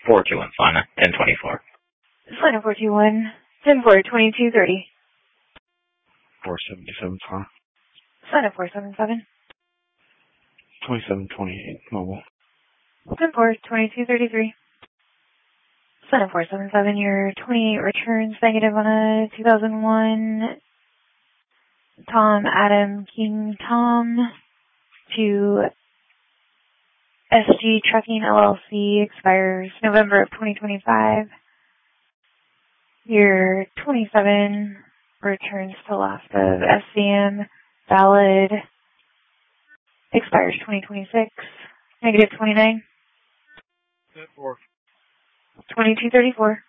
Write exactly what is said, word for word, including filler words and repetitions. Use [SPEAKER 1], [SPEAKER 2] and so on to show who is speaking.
[SPEAKER 1] four two one, Solana, ten twenty-four.
[SPEAKER 2] Solana four two one, ten four, twenty-two thirty.
[SPEAKER 3] four seventy-seven, Solana.
[SPEAKER 2] Solana four seven seven.
[SPEAKER 3] twenty-seven twenty-eight, mobile.
[SPEAKER 2] ten four, twenty-two thirty-three. Solana four seven seven, your twenty-eight returns negative on a two thousand one Tom Adam King Tom to S G Trucking L L C, expires November of twenty twenty-five. Your twenty-seven returns to last of S C M, valid, expires twenty twenty-six, negative twenty-nine. twenty-two thirty-four.